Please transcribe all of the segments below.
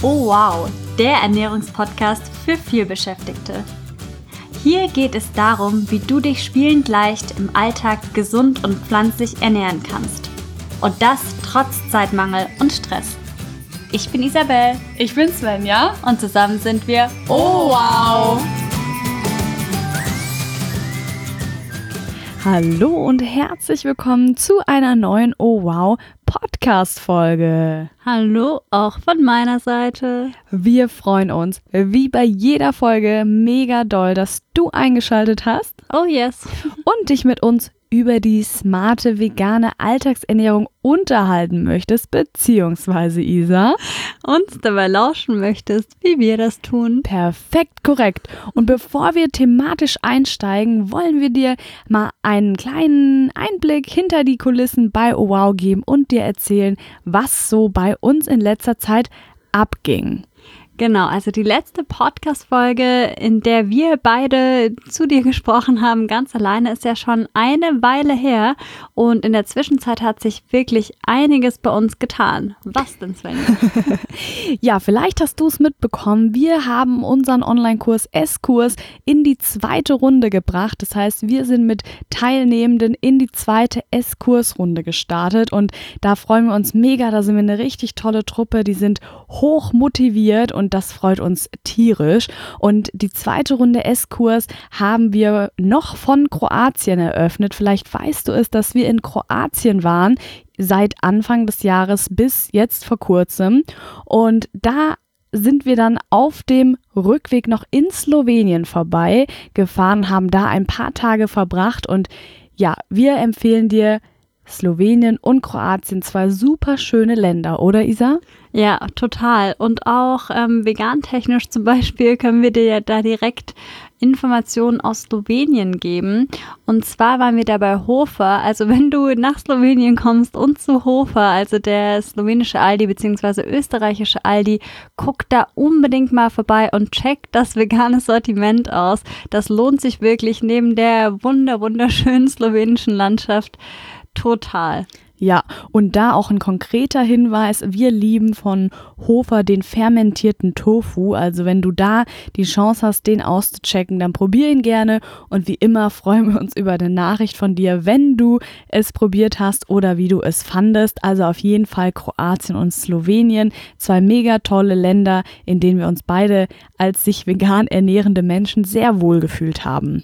Oh wow, der Ernährungspodcast für Vielbeschäftigte. Hier geht es darum, wie du dich spielend leicht im Alltag gesund und pflanzlich ernähren kannst. Und das trotz Zeitmangel und Stress. Ich bin Isabel. Ich bin Svenja. Und zusammen sind wir Oh wow! Hallo und herzlich willkommen zu einer neuen Oh wow Podcast-Folge. Hallo, auch von meiner Seite. Wir freuen uns, wie bei jeder Folge, mega doll, dass du eingeschaltet hast. Oh yes. Und dich mit uns über die smarte vegane Alltagsernährung unterhalten möchtest, beziehungsweise Isa. Uns dabei lauschen möchtest, wie wir das tun. Perfekt, korrekt. Und bevor wir thematisch einsteigen, wollen wir dir mal einen kleinen Einblick hinter die Kulissen bei Oh wow geben und dir erzählen, was so bei uns in letzter Zeit abging. Genau, also die letzte Podcast-Folge, in der wir beide zu dir gesprochen haben, ganz alleine, ist ja schon eine Weile her. Und in der Zwischenzeit hat sich wirklich einiges bei uns getan. Was denn, Svenja? Ja, vielleicht hast du es mitbekommen. Wir haben unseren Online-Kurs S-Kurs in die zweite Runde gebracht. Das heißt, wir sind mit Teilnehmenden in die zweite S-Kurs-Runde gestartet. Und da freuen wir uns mega. Da sind wir eine richtig tolle Truppe. Die sind hoch motiviert und das freut uns tierisch. Und die zweite Runde S-Kurs haben wir noch von Kroatien eröffnet. Vielleicht weißt du es, dass wir in Kroatien waren seit Anfang des Jahres bis jetzt vor kurzem. Und da sind wir dann auf dem Rückweg noch in Slowenien vorbei gefahren, haben da ein paar Tage verbracht. Und ja, wir empfehlen dir Slowenien und Kroatien, zwei super schöne Länder, oder Isa? Ja, total. Und auch vegan-technisch zum Beispiel können wir dir ja da direkt Informationen aus Slowenien geben. Und zwar waren wir da bei Hofer. Also wenn du nach Slowenien kommst und zu Hofer, also der slowenische Aldi bzw. österreichische Aldi, guck da unbedingt mal vorbei und check das vegane Sortiment aus. Das lohnt sich wirklich neben der wunderschönen slowenischen Landschaft total. Ja, und da auch ein konkreter Hinweis, wir lieben von Hofer den fermentierten Tofu, also wenn du da die Chance hast, den auszuchecken, dann probier ihn gerne und wie immer freuen wir uns über eine Nachricht von dir, wenn du es probiert hast oder wie du es fandest, also auf jeden Fall Kroatien und Slowenien, zwei mega tolle Länder, in denen wir uns beide als sich vegan ernährende Menschen sehr wohl gefühlt haben.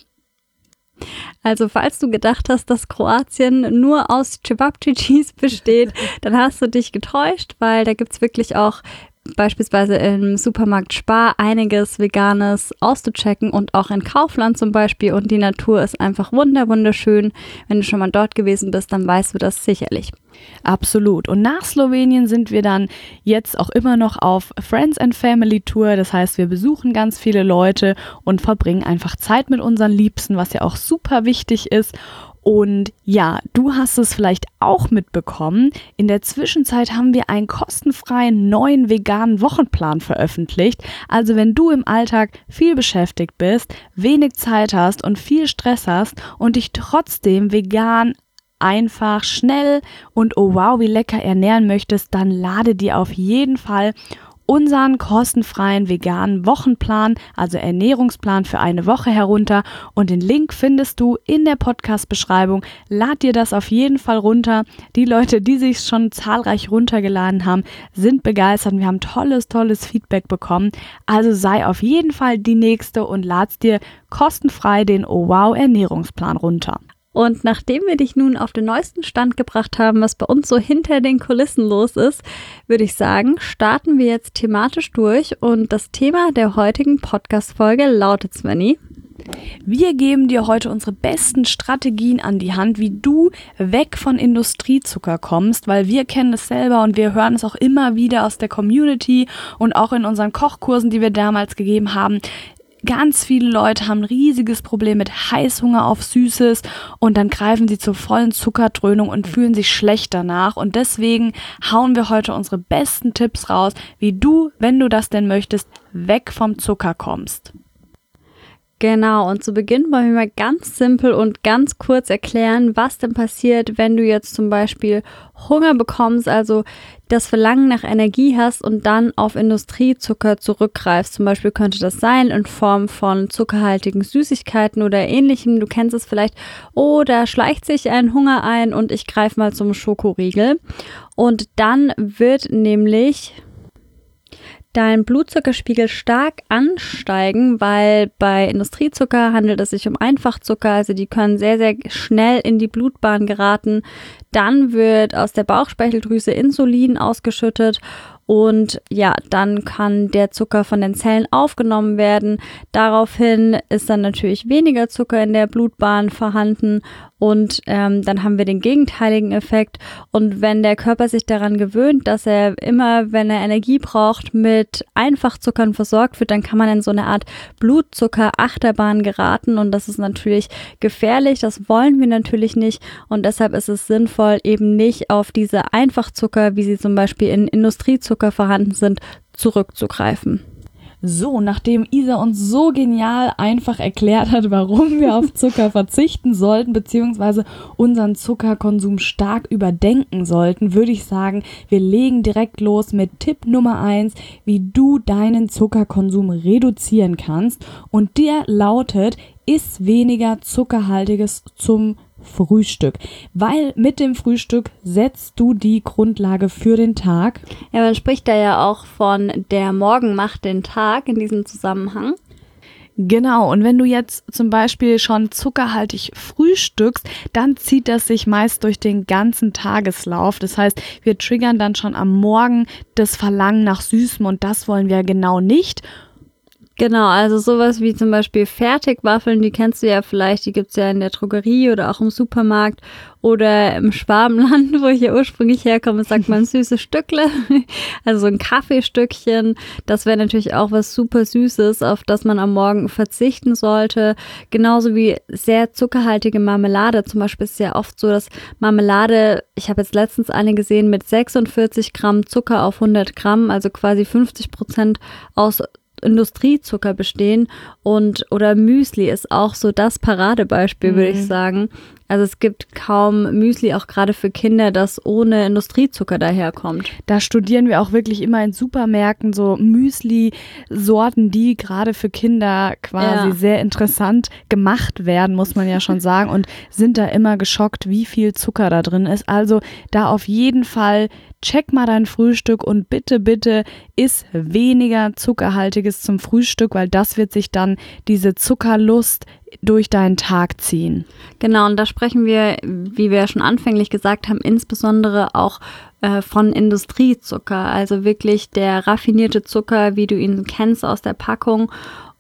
Also falls du gedacht hast, dass Kroatien nur aus Cevapcicis besteht, dann hast du dich getäuscht, weil da gibt's wirklich auch beispielsweise im Supermarkt Spar einiges Veganes auszuchecken und auch in Kaufland zum Beispiel, und die Natur ist einfach wunderschön. Wenn du schon mal dort gewesen bist, dann weißt du das sicherlich. Absolut. Und nach Slowenien sind wir dann jetzt auch immer noch auf Friends and Family Tour. Das heißt, wir besuchen ganz viele Leute und verbringen einfach Zeit mit unseren Liebsten, was ja auch super wichtig ist. Und ja, du hast es vielleicht auch mitbekommen. In der Zwischenzeit haben wir einen kostenfreien neuen veganen Wochenplan veröffentlicht. Also wenn du im Alltag viel beschäftigt bist, wenig Zeit hast und viel Stress hast und dich trotzdem vegan einfach, schnell und oh wow, wie lecker ernähren möchtest, dann lade dir auf jeden Fall unseren kostenfreien veganen Wochenplan, also Ernährungsplan für eine Woche herunter, und den Link findest du in der Podcast-Beschreibung. Lad dir das auf jeden Fall runter. Die Leute, die sich schon zahlreich runtergeladen haben, sind begeistert. Wir haben tolles Feedback bekommen. Also sei auf jeden Fall die Nächste und lad's dir kostenfrei den Oh wow Ernährungsplan runter. Und nachdem wir dich nun auf den neuesten Stand gebracht haben, was bei uns so hinter den Kulissen los ist, würde ich sagen, starten wir jetzt thematisch durch. Und das Thema der heutigen Podcast-Folge lautet, Svenny: Wir geben dir heute unsere besten Strategien an die Hand, wie du weg von Industriezucker kommst, weil wir kennen es selber und wir hören es auch immer wieder aus der Community und auch in unseren Kochkursen, die wir damals gegeben haben. Ganz viele Leute haben ein riesiges Problem mit Heißhunger auf Süßes und dann greifen sie zur vollen Zuckerdröhnung und fühlen sich schlecht danach. Und deswegen hauen wir heute unsere besten Tipps raus, wie du, wenn du das denn möchtest, weg vom Zucker kommst. Genau, und zu Beginn wollen wir mal ganz simpel und ganz kurz erklären, was denn passiert, wenn du jetzt zum Beispiel Hunger bekommst, also das Verlangen nach Energie hast und dann auf Industriezucker zurückgreifst. Zum Beispiel könnte das sein in Form von zuckerhaltigen Süßigkeiten oder ähnlichem. Du kennst es vielleicht. Oh, da schleicht sich ein Hunger ein und ich greife mal zum Schokoriegel. Und dann wird nämlich dein Blutzuckerspiegel stark ansteigen, weil bei Industriezucker handelt es sich um Einfachzucker, also die können sehr, sehr schnell in die Blutbahn geraten. Dann wird aus der Bauchspeicheldrüse Insulin ausgeschüttet und ja, dann kann der Zucker von den Zellen aufgenommen werden. Daraufhin ist dann natürlich weniger Zucker in der Blutbahn vorhanden und dann haben wir den gegenteiligen Effekt. Und wenn der Körper sich daran gewöhnt, dass er immer, wenn er Energie braucht, mit Einfachzuckern versorgt wird, dann kann man in so eine Art Blutzucker-Achterbahn geraten und das ist natürlich gefährlich, das wollen wir natürlich nicht und deshalb ist es sinnvoll, eben nicht auf diese Einfachzucker, wie sie zum Beispiel in Industriezucker vorhanden sind, zurückzugreifen. So, nachdem Isa uns so genial einfach erklärt hat, warum wir auf Zucker verzichten sollten, beziehungsweise unseren Zuckerkonsum stark überdenken sollten, würde ich sagen, wir legen direkt los mit Tipp Nummer 1, wie du deinen Zuckerkonsum reduzieren kannst. Und der lautet, iss weniger Zuckerhaltiges zum Frühstück, weil mit dem Frühstück setzt du die Grundlage für den Tag. Ja, man spricht da ja auch von der Morgen macht den Tag in diesem Zusammenhang. Genau, und wenn du jetzt zum Beispiel schon zuckerhaltig frühstückst, dann zieht das sich meist durch den ganzen Tageslauf. Das heißt, wir triggern dann schon am Morgen das Verlangen nach Süßem und das wollen wir genau nicht. Genau, also sowas wie zum Beispiel Fertigwaffeln, die kennst du ja vielleicht, die gibt's ja in der Drogerie oder auch im Supermarkt oder im Schwabenland, wo ich ja ursprünglich herkomme, sagt man süße Stückle, also so ein Kaffeestückchen, das wäre natürlich auch was super Süßes, auf das man am Morgen verzichten sollte, genauso wie sehr zuckerhaltige Marmelade, zum Beispiel ist es ja oft so, dass Marmelade, ich habe jetzt letztens eine gesehen mit 46 Gramm Zucker auf 100 Gramm, also quasi 50% aus Industriezucker bestehen oder Müsli ist auch so das Paradebeispiel, würde ich sagen. Also es gibt kaum Müsli, auch gerade für Kinder, das ohne Industriezucker daherkommt. Da studieren wir auch wirklich immer in Supermärkten so Müsli-Sorten, die gerade für Kinder quasi sehr interessant gemacht werden, muss man ja schon sagen, und sind da immer geschockt, wie viel Zucker da drin ist. Also da auf jeden Fall check mal dein Frühstück und bitte, bitte iss weniger Zuckerhaltiges zum Frühstück, weil das wird sich dann diese Zuckerlust durch deinen Tag ziehen. Genau, und da sprechen wir, wie wir ja schon anfänglich gesagt haben, insbesondere auch von Industriezucker, also wirklich der raffinierte Zucker, wie du ihn kennst aus der Packung.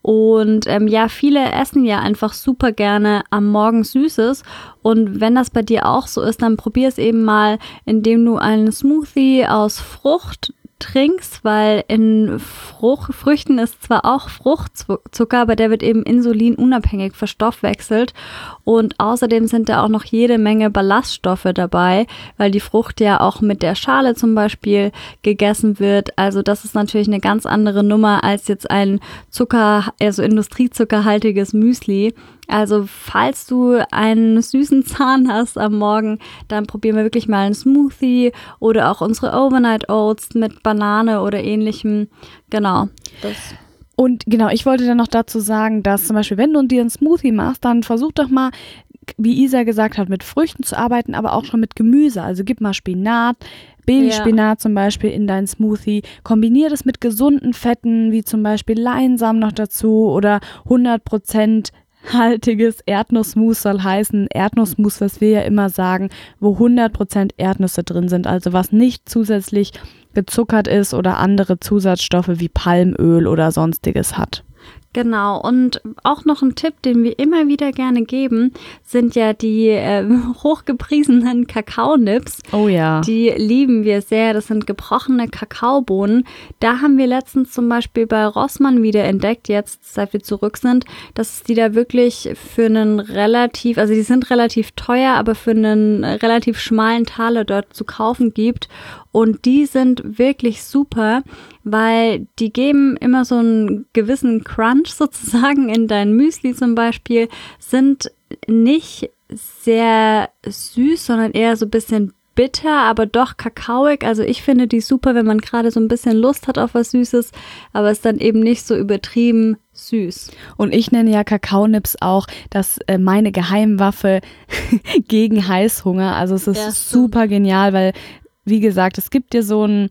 Und viele essen ja einfach super gerne am Morgen Süßes. Und wenn das bei dir auch so ist, dann probier es eben mal, indem du einen Smoothie aus Frucht trinkst, weil in Früchten ist zwar auch Fruchtzucker, aber der wird eben insulinunabhängig verstoffwechselt und außerdem sind da auch noch jede Menge Ballaststoffe dabei, weil die Frucht ja auch mit der Schale zum Beispiel gegessen wird, also das ist natürlich eine ganz andere Nummer als jetzt ein industriezuckerhaltiges Müsli. Also falls du einen süßen Zahn hast am Morgen, dann probieren wir wirklich mal einen Smoothie oder auch unsere Overnight Oats mit Banane oder ähnlichem. Genau. Und genau, ich wollte dann noch dazu sagen, dass zum Beispiel, wenn du dir einen Smoothie machst, dann versuch doch mal, wie Isa gesagt hat, mit Früchten zu arbeiten, aber auch schon mit Gemüse. Also gib mal Spinat, Babyspinat zum Beispiel in deinen Smoothie. Kombiniere das mit gesunden Fetten, wie zum Beispiel Leinsamen noch dazu oder 100% haltiges Erdnussmus soll heißen. Erdnussmus, was wir ja immer sagen, wo 100% Erdnüsse drin sind, also was nicht zusätzlich gezuckert ist oder andere Zusatzstoffe wie Palmöl oder sonstiges hat. Genau, und auch noch ein Tipp, den wir immer wieder gerne geben, sind ja die hochgepriesenen Kakaonips. Oh ja. Die lieben wir sehr, das sind gebrochene Kakaobohnen. Da haben wir letztens zum Beispiel bei Rossmann wieder entdeckt, jetzt seit wir zurück sind, dass es die da wirklich für einen die sind relativ teuer, aber für einen relativ schmalen Taler dort zu kaufen gibt. und die sind wirklich super, weil die geben immer so einen gewissen Crunch sozusagen in dein Müsli zum Beispiel, sind nicht sehr süß, sondern eher so ein bisschen bitter, aber doch kakaoig. Also ich finde die super, wenn man gerade so ein bisschen Lust hat auf was Süßes, aber es dann eben nicht so übertrieben süß. Und ich nenne ja Kakaonips auch meine Geheimwaffe gegen Heißhunger. Also es ist super genial, weil, wie gesagt, es gibt dir so einen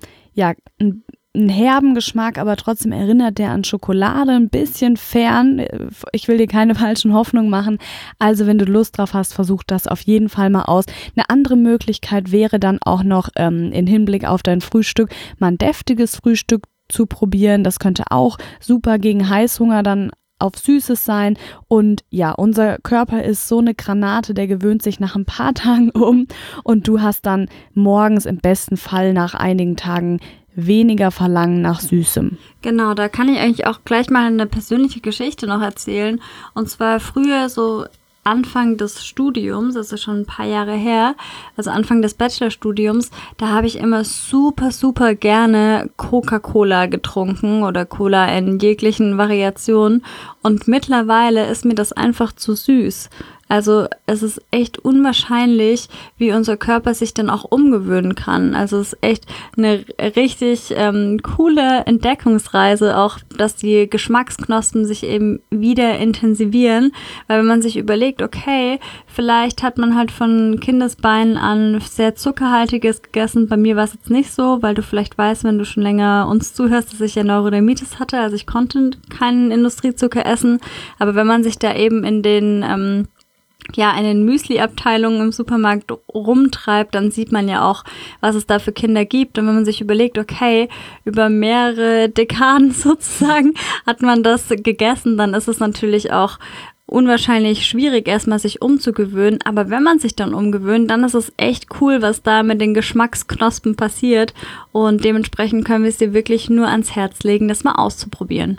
herben Geschmack, aber trotzdem erinnert der an Schokolade, ein bisschen fern. Ich will dir keine falschen Hoffnungen machen. Also wenn du Lust drauf hast, versuch das auf jeden Fall mal aus. Eine andere Möglichkeit wäre dann auch noch in Hinblick auf dein Frühstück mal ein deftiges Frühstück zu probieren. Das könnte auch super gegen Heißhunger dann auf Süßes sein. Und ja, unser Körper ist so eine Granate, der gewöhnt sich nach ein paar Tagen um und du hast dann morgens im besten Fall nach einigen Tagen weniger Verlangen nach Süßem. Genau, da kann ich eigentlich auch gleich mal eine persönliche Geschichte noch erzählen. Und zwar früher so Anfang des Studiums, das ist schon ein paar Jahre her, also Anfang des Bachelorstudiums, da habe ich immer super, super gerne Coca-Cola getrunken oder Cola in jeglichen Variationen. Und mittlerweile ist mir das einfach zu süß. Also es ist echt unwahrscheinlich, wie unser Körper sich dann auch umgewöhnen kann. Also es ist echt eine richtig coole Entdeckungsreise, auch dass die Geschmacksknospen sich eben wieder intensivieren. Weil wenn man sich überlegt, okay, vielleicht hat man halt von Kindesbeinen an sehr Zuckerhaltiges gegessen. Bei mir war es jetzt nicht so, weil du vielleicht weißt, wenn du schon länger uns zuhörst, dass ich ja Neurodermitis hatte. Also ich konnte keinen Industriezucker essen. Aber wenn man sich da eben in den Müsli-Abteilungen im Supermarkt rumtreibt, dann sieht man ja auch, was es da für Kinder gibt. Und wenn man sich überlegt, okay, über mehrere Dekaden sozusagen hat man das gegessen, dann ist es natürlich auch unwahrscheinlich schwierig, erstmal sich umzugewöhnen. Aber wenn man sich dann umgewöhnt, dann ist es echt cool, was da mit den Geschmacksknospen passiert. Und dementsprechend können wir es dir wirklich nur ans Herz legen, das mal auszuprobieren.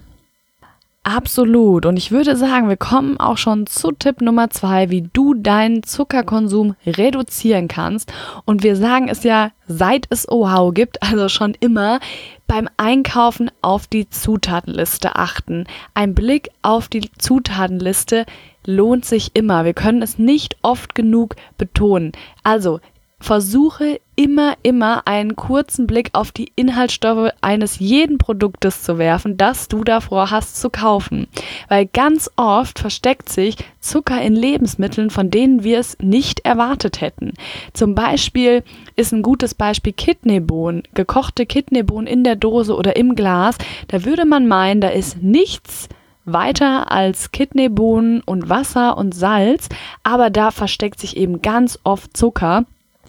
Absolut. Und ich würde sagen, wir kommen auch schon zu Tipp Nummer 2, wie du deinen Zuckerkonsum reduzieren kannst. Und wir sagen es ja, seit es OHAU gibt, also schon immer, beim Einkaufen auf die Zutatenliste achten. Ein Blick auf die Zutatenliste lohnt sich immer. Wir können es nicht oft genug betonen. Also versuche immer einen kurzen Blick auf die Inhaltsstoffe eines jeden Produktes zu werfen, das du davor hast zu kaufen. Weil ganz oft versteckt sich Zucker in Lebensmitteln, von denen wir es nicht erwartet hätten. Zum Beispiel ist ein gutes Beispiel Kidneybohnen, gekochte Kidneybohnen in der Dose oder im Glas. Da würde man meinen, da ist nichts weiter als Kidneybohnen und Wasser und Salz, aber da versteckt sich eben ganz oft Zucker.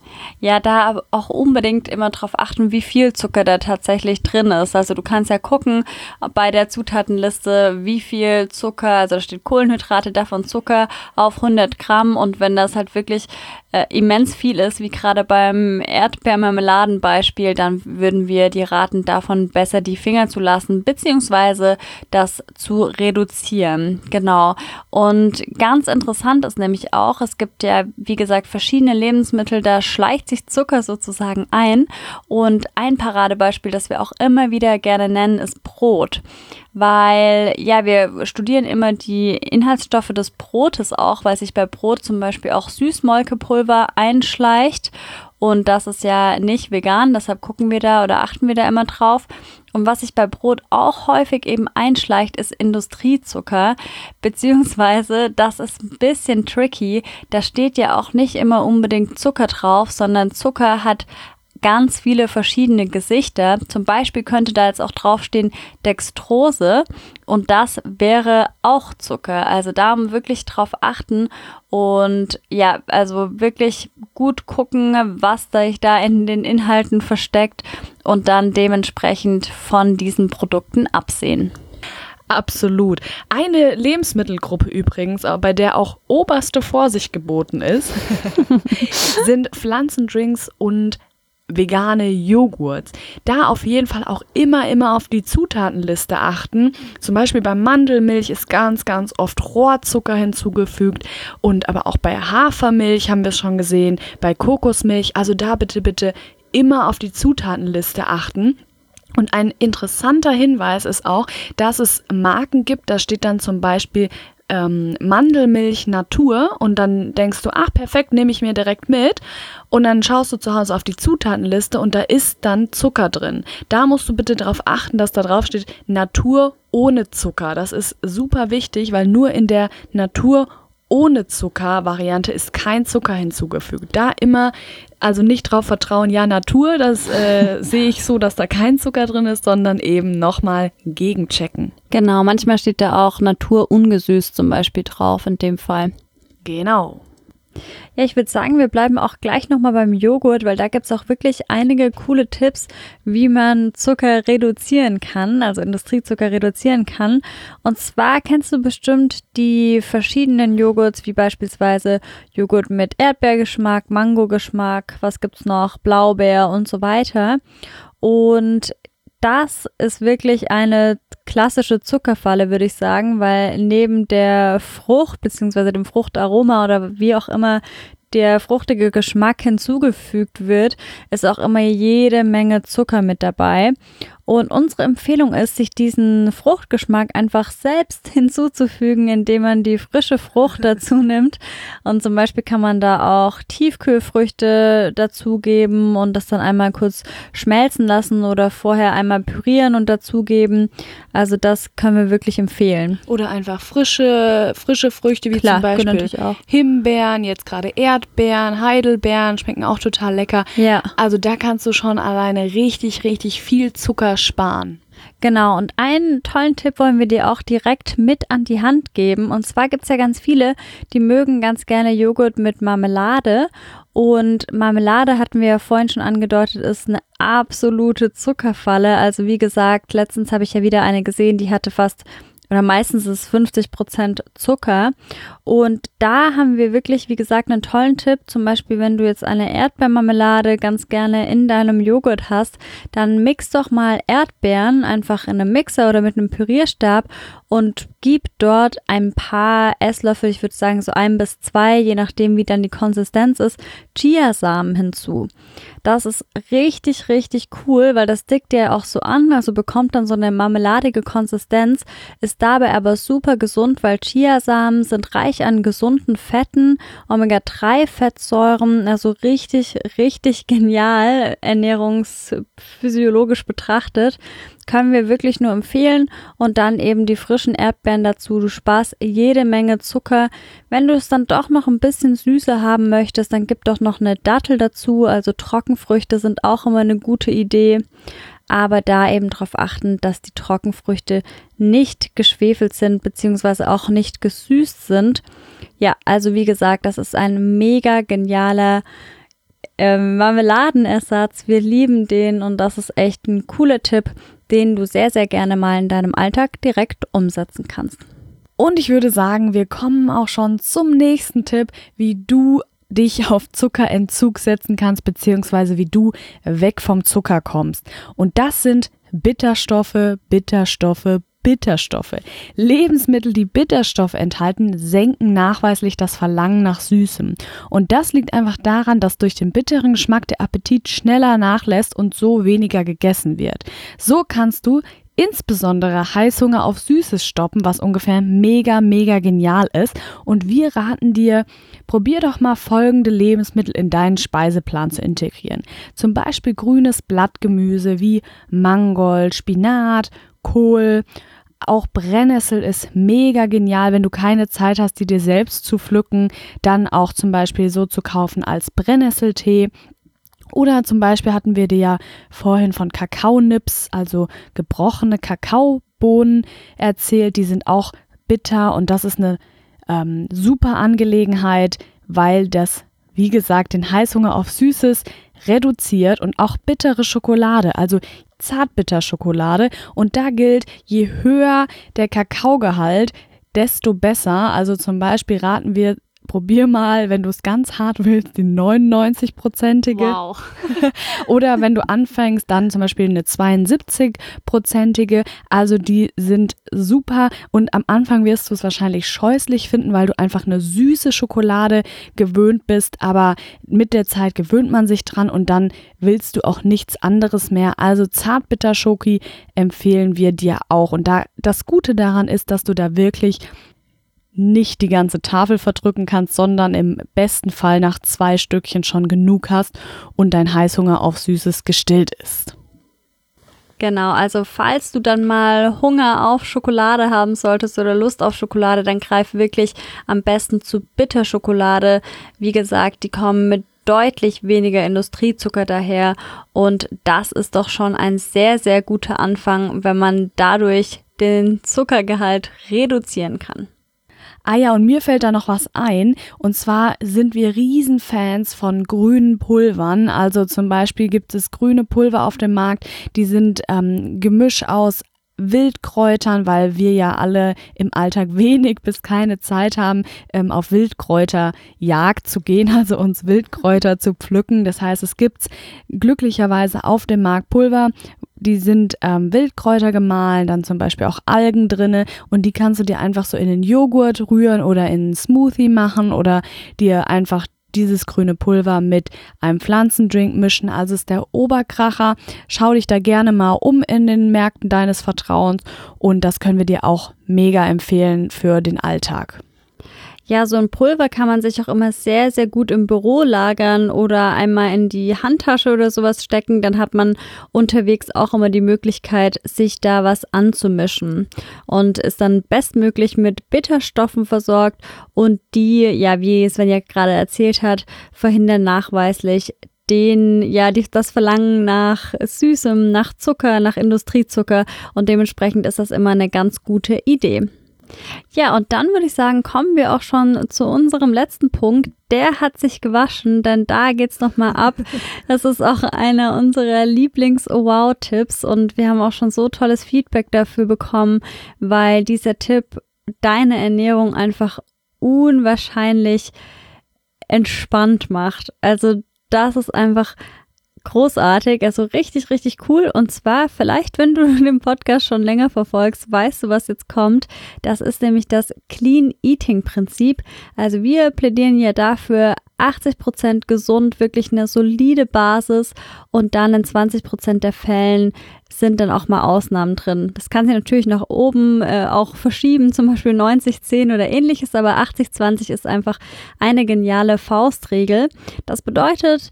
Ja, da auch unbedingt immer drauf achten, wie viel Zucker da tatsächlich drin ist. Also du kannst ja gucken bei der Zutatenliste, wie viel Zucker, also da steht Kohlenhydrate, davon Zucker auf 100 Gramm. Und wenn das halt wirklich immens viel ist, wie gerade beim Erdbeermarmeladenbeispiel, dann würden wir dir raten, davon besser die Finger zu lassen, beziehungsweise das zu reduzieren. Genau. Und ganz interessant ist nämlich auch, es gibt ja, wie gesagt, verschiedene Lebensmittel, da schleicht sich Zucker sozusagen ein. Und ein Paradebeispiel, das wir auch immer wieder gerne nennen, ist Brot. Weil, ja, wir studieren immer die Inhaltsstoffe des Brotes auch, weil sich bei Brot zum Beispiel auch Süßmolkepulver einschleicht. Und das ist ja nicht vegan, deshalb gucken wir da oder achten wir da immer drauf. Und was sich bei Brot auch häufig eben einschleicht, ist Industriezucker, beziehungsweise das ist ein bisschen tricky. Da steht ja auch nicht immer unbedingt Zucker drauf, sondern Zucker hat ganz viele verschiedene Gesichter. Zum Beispiel könnte da jetzt auch draufstehen Dextrose und das wäre auch Zucker. Also da wirklich drauf achten und ja, also wirklich gut gucken, was sich da in den Inhalten versteckt und dann dementsprechend von diesen Produkten absehen. Absolut. Eine Lebensmittelgruppe übrigens, bei der auch oberste Vorsicht geboten ist, sind Pflanzendrinks und vegane Joghurts. Da auf jeden Fall auch immer auf die Zutatenliste achten. Zum Beispiel bei Mandelmilch ist ganz oft Rohrzucker hinzugefügt und aber auch bei Hafermilch haben wir es schon gesehen, bei Kokosmilch. Also da bitte immer auf die Zutatenliste achten. Und ein interessanter Hinweis ist auch, dass es Marken gibt, da steht dann zum Beispiel Mandelmilch Natur und dann denkst du, ach perfekt, nehme ich mir direkt mit und dann schaust du zu Hause auf die Zutatenliste und da ist dann Zucker drin. Da musst du bitte darauf achten, dass da drauf steht Natur ohne Zucker. Das ist super wichtig, weil nur in der Natur ohne Zucker-Variante ist kein Zucker hinzugefügt. Da immer, also nicht drauf vertrauen, ja Natur, das sehe ich so, dass da kein Zucker drin ist, sondern eben nochmal gegenchecken. Genau, manchmal steht da auch Natur ungesüßt zum Beispiel drauf in dem Fall. Genau. Ja, ich würde sagen, wir bleiben auch gleich nochmal beim Joghurt, weil da gibt es auch wirklich einige coole Tipps, wie man Zucker reduzieren kann, also Industriezucker reduzieren kann. Und zwar kennst du bestimmt die verschiedenen Joghurts, wie beispielsweise Joghurt mit Erdbeergeschmack, Mangogeschmack, was gibt's noch, Blaubeer und so weiter. Und das ist wirklich eine klassische Zuckerfalle, würde ich sagen, weil neben der Frucht bzw. dem Fruchtaroma oder wie auch immer der fruchtige Geschmack hinzugefügt wird, ist auch immer jede Menge Zucker mit dabei. Und unsere Empfehlung ist, sich diesen Fruchtgeschmack einfach selbst hinzuzufügen, indem man die frische Frucht dazu nimmt. Und zum Beispiel kann man da auch Tiefkühlfrüchte dazugeben und das dann einmal kurz schmelzen lassen oder vorher einmal pürieren und dazugeben. Also das können wir wirklich empfehlen. Oder einfach frische Früchte, wie zum Beispiel Himbeeren, jetzt gerade Erdbeeren, Heidelbeeren, schmecken auch total lecker. Ja. Also da kannst du schon alleine richtig, richtig viel Zucker sparen. Genau, und einen tollen Tipp wollen wir dir auch direkt mit an die Hand geben. Und zwar gibt es ja ganz viele, die mögen ganz gerne Joghurt mit Marmelade. Und Marmelade, hatten wir ja vorhin schon angedeutet, ist eine absolute Zuckerfalle. Also wie gesagt, letztens habe ich ja wieder eine gesehen, die hatte meistens ist es 50% Zucker. Und da haben wir wirklich, wie gesagt, einen tollen Tipp. Zum Beispiel, wenn du jetzt eine Erdbeermarmelade ganz gerne in deinem Joghurt hast, dann mix doch mal Erdbeeren einfach in einem Mixer oder mit einem Pürierstab und gib dort ein paar Esslöffel, ich würde sagen so 1 bis 2, je nachdem wie dann die Konsistenz ist, Chiasamen hinzu. Das ist richtig, richtig cool, weil das dickt ja auch so an, also bekommt dann so eine marmeladige Konsistenz, ist dabei aber super gesund, weil Chiasamen sind reich an gesunden Fetten, Omega-3-Fettsäuren, also richtig, richtig genial, ernährungsphysiologisch betrachtet. Können wir wirklich nur empfehlen und dann eben die frischen Erdbeeren dazu. Du sparst jede Menge Zucker. Wenn du es dann doch noch ein bisschen süßer haben möchtest, dann gib doch noch eine Dattel dazu. Also Trockenfrüchte sind auch immer eine gute Idee. Aber da eben darauf achten, dass die Trockenfrüchte nicht geschwefelt sind beziehungsweise auch nicht gesüßt sind. Ja, also wie gesagt, das ist ein mega genialer Marmeladenersatz. Wir lieben den und das ist echt ein cooler Tipp, den du sehr, sehr gerne mal in deinem Alltag direkt umsetzen kannst. Und ich würde sagen, wir kommen auch schon zum nächsten Tipp, wie du dich auf Zuckerentzug setzen kannst, beziehungsweise wie du weg vom Zucker kommst. Und das sind Bitterstoffe. Lebensmittel, die Bitterstoffe enthalten, senken nachweislich das Verlangen nach Süßem. Und das liegt einfach daran, dass durch den bitteren Geschmack der Appetit schneller nachlässt und so weniger gegessen wird. So kannst du insbesondere Heißhunger auf Süßes stoppen, was ungefähr mega, mega genial ist. Und wir raten dir, probier doch mal folgende Lebensmittel in deinen Speiseplan zu integrieren. Zum Beispiel grünes Blattgemüse wie Mangold, Spinat, Kohl. Auch Brennnessel ist mega genial, wenn du keine Zeit hast, die dir selbst zu pflücken, dann auch zum Beispiel so zu kaufen als Brennnesseltee. Oder zum Beispiel hatten wir dir ja vorhin von Kakaonips, also gebrochene Kakaobohnen erzählt. Die sind auch bitter und das ist eine super Angelegenheit, weil das, wie gesagt, den Heißhunger auf Süßes reduziert und auch bittere Schokolade, also Zartbitterschokolade. Und da gilt, je höher der Kakaogehalt, desto besser. Also zum Beispiel raten wir probier mal, wenn du es ganz hart willst, die 99-prozentige. Wow. Oder wenn du anfängst, dann zum Beispiel eine 72-prozentige. Also die sind super und am Anfang wirst du es wahrscheinlich scheußlich finden, weil du einfach eine süße Schokolade gewöhnt bist, aber mit der Zeit gewöhnt man sich dran und dann willst du auch nichts anderes mehr. Also Zartbitterschoki empfehlen wir dir auch und das Gute daran ist, dass du da wirklich nicht die ganze Tafel verdrücken kannst, sondern im besten Fall nach 2 Stückchen schon genug hast und dein Heißhunger auf Süßes gestillt ist. Genau, also falls du dann mal Hunger auf Schokolade haben solltest oder Lust auf Schokolade, dann greif wirklich am besten zu Bitterschokolade. Wie gesagt, die kommen mit deutlich weniger Industriezucker daher und das ist doch schon ein sehr, sehr guter Anfang, wenn man dadurch den Zuckergehalt reduzieren kann. Ah ja, und mir fällt da noch was ein. Und zwar sind wir Riesenfans von grünen Pulvern. Also zum Beispiel gibt es grüne Pulver auf dem Markt. Die sind Gemisch aus Wildkräutern, weil wir ja alle im Alltag wenig bis keine Zeit haben, auf Wildkräuterjagd zu gehen, also uns Wildkräuter zu pflücken. Das heißt, es gibt glücklicherweise auf dem Markt Pulver, die sind Wildkräuter gemahlen, dann zum Beispiel auch Algen drinne und die kannst du dir einfach so in den Joghurt rühren oder in einen Smoothie machen oder dir einfach dieses grüne Pulver mit einem Pflanzendrink mischen. Also ist der Oberkracher. Schau dich da gerne mal um in den Märkten deines Vertrauens und das können wir dir auch mega empfehlen für den Alltag. Ja, so ein Pulver kann man sich auch immer sehr, sehr gut im Büro lagern oder einmal in die Handtasche oder sowas stecken. Dann hat man unterwegs auch immer die Möglichkeit, sich da was anzumischen und ist dann bestmöglich mit Bitterstoffen versorgt und die, ja, wie Svenja gerade erzählt hat, verhindern nachweislich das Verlangen nach Süßem, nach Zucker, nach Industriezucker und dementsprechend ist das immer eine ganz gute Idee. Ja, und dann würde ich sagen, kommen wir auch schon zu unserem letzten Punkt. Der hat sich gewaschen, denn da geht's nochmal ab. Das ist auch einer unserer Lieblings-Wow-Tipps und wir haben auch schon so tolles Feedback dafür bekommen, weil dieser Tipp deine Ernährung einfach unwahrscheinlich entspannt macht. Also das ist einfach großartig, also richtig, richtig cool. Und zwar, vielleicht, wenn du den Podcast schon länger verfolgst, weißt du, was jetzt kommt. Das ist nämlich das Clean Eating Prinzip. Also wir plädieren ja dafür, 80% gesund, wirklich eine solide Basis und dann in 20% der Fällen sind dann auch mal Ausnahmen drin. Das kann sich natürlich nach oben auch verschieben, zum Beispiel 90-10 oder ähnliches, aber 80-20 ist einfach eine geniale Faustregel. Das bedeutet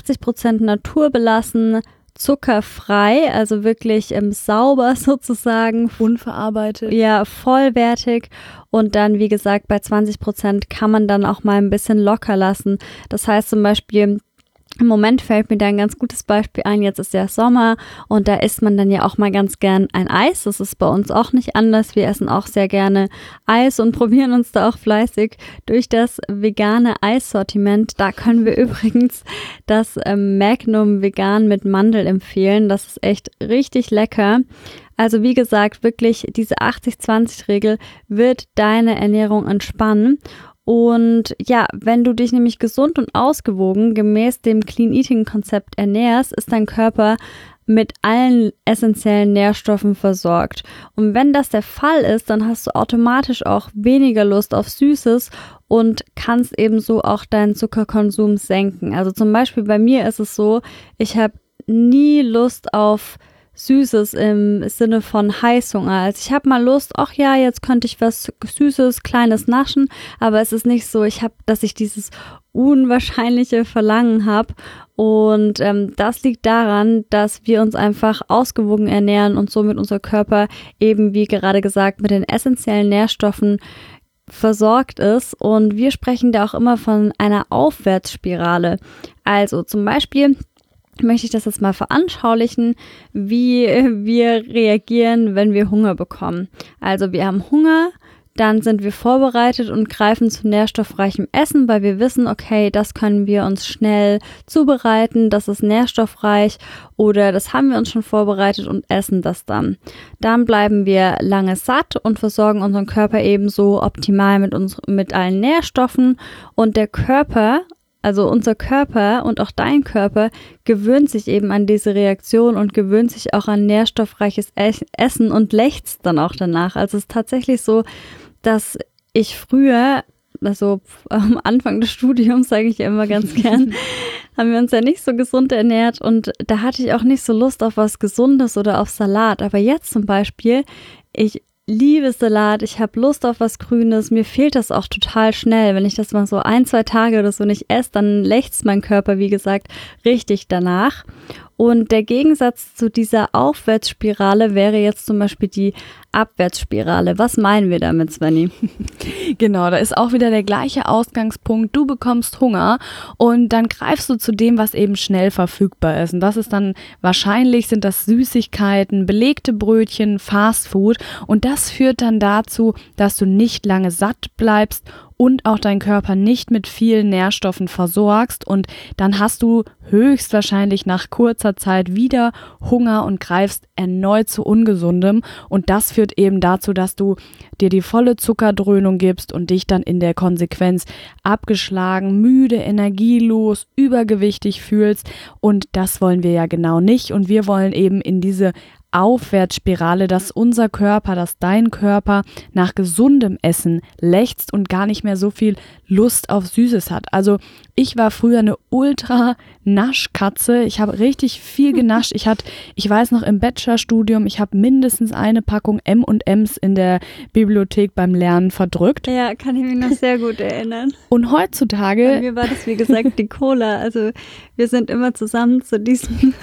80% naturbelassen, zuckerfrei, also wirklich sauber sozusagen. Unverarbeitet. Ja, vollwertig. Und dann, wie gesagt, bei 20% kann man dann auch mal ein bisschen locker lassen. Das heißt zum Beispiel, im Moment fällt mir da ein ganz gutes Beispiel ein, jetzt ist ja Sommer und da isst man dann ja auch mal ganz gern ein Eis. Das ist bei uns auch nicht anders. Wir essen auch sehr gerne Eis und probieren uns da auch fleißig durch das vegane Eissortiment. Da können wir übrigens das Magnum Vegan mit Mandel empfehlen. Das ist echt richtig lecker. Also wie gesagt, wirklich diese 80-20-Regel wird deine Ernährung entspannen. Und ja, wenn du dich nämlich gesund und ausgewogen gemäß dem Clean Eating Konzept ernährst, ist dein Körper mit allen essentiellen Nährstoffen versorgt. Und wenn das der Fall ist, dann hast du automatisch auch weniger Lust auf Süßes und kannst ebenso auch deinen Zuckerkonsum senken. Also zum Beispiel bei mir ist es so, ich habe nie Lust auf Süßes im Sinne von Heißhunger. Also ich habe mal Lust, ach ja, jetzt könnte ich was Süßes, Kleines naschen, aber es ist nicht so, dass ich dieses unwahrscheinliche Verlangen habe und das liegt daran, dass wir uns einfach ausgewogen ernähren und somit unser Körper eben, wie gerade gesagt, mit den essentiellen Nährstoffen versorgt ist und wir sprechen da auch immer von einer Aufwärtsspirale. Also zum Beispiel möchte ich das jetzt mal veranschaulichen, wie wir reagieren, wenn wir Hunger bekommen. Also wir haben Hunger, dann sind wir vorbereitet und greifen zu nährstoffreichem Essen, weil wir wissen, okay, das können wir uns schnell zubereiten, das ist nährstoffreich oder das haben wir uns schon vorbereitet und essen das dann. Dann bleiben wir lange satt und versorgen unseren Körper ebenso optimal mit allen Nährstoffen und der Körper, also unser Körper und auch dein Körper gewöhnt sich eben an diese Reaktion und gewöhnt sich auch an nährstoffreiches Essen und lechzt dann auch danach. Also es ist tatsächlich so, dass ich früher, also am Anfang des Studiums, sage ich ja immer ganz gern, haben wir uns ja nicht so gesund ernährt und da hatte ich auch nicht so Lust auf was Gesundes oder auf Salat. Aber jetzt zum Beispiel, ich liebe Salat, ich habe Lust auf was Grünes, mir fehlt das auch total schnell. Wenn ich das mal so 1-2 Tage oder so nicht esse, dann lechzt mein Körper, wie gesagt, richtig danach. Und der Gegensatz zu dieser Aufwärtsspirale wäre jetzt zum Beispiel die Abwärtsspirale. Was meinen wir damit, Svenny? Genau, da ist auch wieder der gleiche Ausgangspunkt. Du bekommst Hunger und dann greifst du zu dem, was eben schnell verfügbar ist. Und das ist dann wahrscheinlich, sind das Süßigkeiten, belegte Brötchen, Fastfood. Und das führt dann dazu, dass du nicht lange satt bleibst und auch deinen Körper nicht mit vielen Nährstoffen versorgst und dann hast du höchstwahrscheinlich nach kurzer Zeit wieder Hunger und greifst erneut zu Ungesundem und das führt eben dazu, dass du dir die volle Zuckerdröhnung gibst und dich dann in der Konsequenz abgeschlagen, müde, energielos, übergewichtig fühlst und das wollen wir ja genau nicht und wir wollen eben in diese Aufwärtsspirale, dass unser Körper, dass dein Körper nach gesundem Essen lechzt und gar nicht mehr so viel Lust auf Süßes hat. Also ich war früher eine Ultra-Naschkatze. Ich habe richtig viel genascht. Ich weiß noch im Bachelorstudium, ich habe mindestens eine Packung M&M's in der Bibliothek beim Lernen verdrückt. Ja, kann ich mich noch sehr gut erinnern. Und heutzutage... Bei mir war das, wie gesagt, die Cola. Also wir sind immer zusammen zu diesen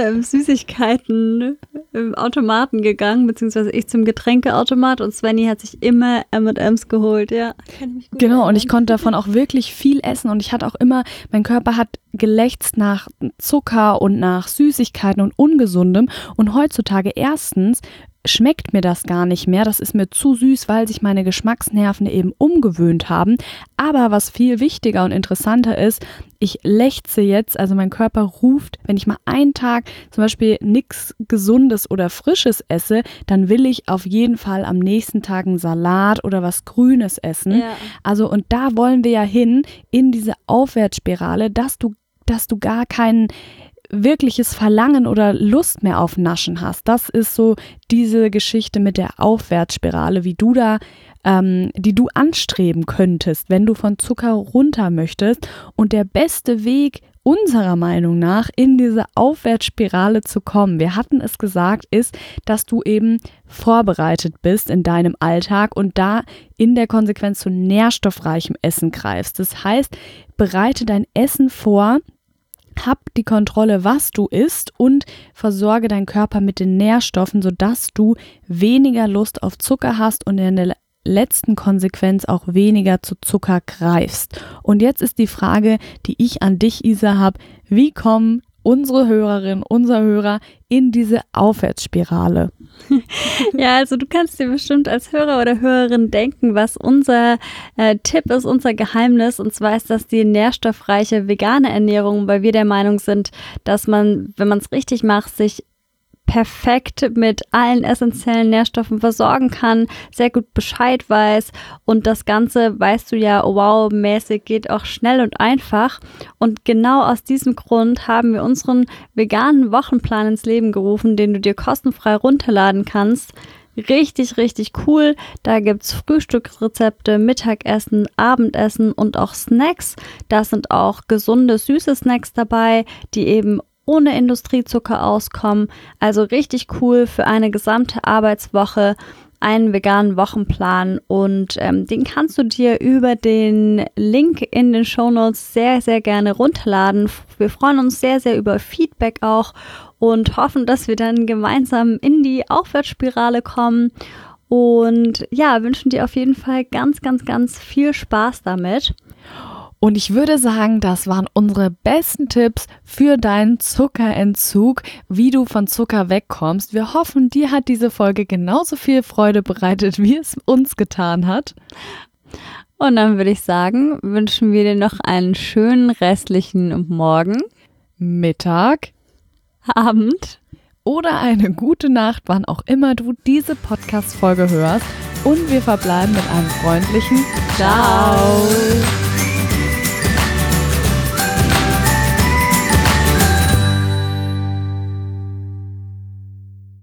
Süßigkeiten im Automaten gegangen, beziehungsweise ich zum Getränkeautomat und Svenny hat sich immer M&M's geholt, ja. Genau, und ich konnte davon auch wirklich viel essen und ich hatte auch immer, mein Körper hat gelächzt nach Zucker und nach Süßigkeiten und Ungesundem und heutzutage erstens schmeckt mir das gar nicht mehr, das ist mir zu süß, weil sich meine Geschmacksnerven eben umgewöhnt haben, aber was viel wichtiger und interessanter ist, ich lechze jetzt, also mein Körper ruft, wenn ich mal einen Tag zum Beispiel nichts Gesundes oder Frisches esse, dann will ich auf jeden Fall am nächsten Tag einen Salat oder was Grünes essen. Ja. Also und da wollen wir ja hin, in diese Aufwärtsspirale, dass du gar keinen wirkliches Verlangen oder Lust mehr auf Naschen hast. Das ist so diese Geschichte mit der Aufwärtsspirale, wie du da, die du anstreben könntest, wenn du von Zucker runter möchtest. Und der beste Weg unserer Meinung nach in diese Aufwärtsspirale zu kommen, wir hatten es gesagt, ist, dass du eben vorbereitet bist in deinem Alltag und da in der Konsequenz zu nährstoffreichem Essen greifst. Das heißt, bereite dein Essen vor, hab die Kontrolle, was du isst und versorge deinen Körper mit den Nährstoffen, sodass du weniger Lust auf Zucker hast und in der letzten Konsequenz auch weniger zu Zucker greifst. Und jetzt ist die Frage, die ich an dich, Isa, habe, wie kommen unsere Hörerin, unser Hörer in diese Aufwärtsspirale? Ja, also du kannst dir bestimmt als Hörer oder Hörerin denken, was unser Tipp ist, unser Geheimnis. Und zwar ist das die nährstoffreiche vegane Ernährung, weil wir der Meinung sind, dass man, wenn man es richtig macht, sich perfekt mit allen essentiellen Nährstoffen versorgen kann, sehr gut Bescheid weiß und das Ganze, weißt du ja, wow-mäßig geht auch schnell und einfach und genau aus diesem Grund haben wir unseren veganen Wochenplan ins Leben gerufen, den du dir kostenfrei runterladen kannst. Richtig, richtig cool. Da gibt's Frühstücksrezepte, Mittagessen, Abendessen und auch Snacks. Da sind auch gesunde, süße Snacks dabei, die eben ohne Industriezucker auskommen. Also richtig cool für eine gesamte Arbeitswoche, einen veganen Wochenplan und den kannst du dir über den Link in den Shownotes sehr, sehr gerne runterladen. Wir freuen uns sehr, sehr über Feedback auch und hoffen, dass wir dann gemeinsam in die Aufwärtsspirale kommen und ja, wünschen dir auf jeden Fall ganz, ganz, ganz viel Spaß damit. Und ich würde sagen, das waren unsere besten Tipps für deinen Zuckerentzug, wie du von Zucker wegkommst. Wir hoffen, dir hat diese Folge genauso viel Freude bereitet, wie es uns getan hat. Und dann würde ich sagen, wünschen wir dir noch einen schönen restlichen Morgen, Mittag, Abend oder eine gute Nacht, wann auch immer du diese Podcast-Folge hörst. Und wir verbleiben mit einem freundlichen Ciao.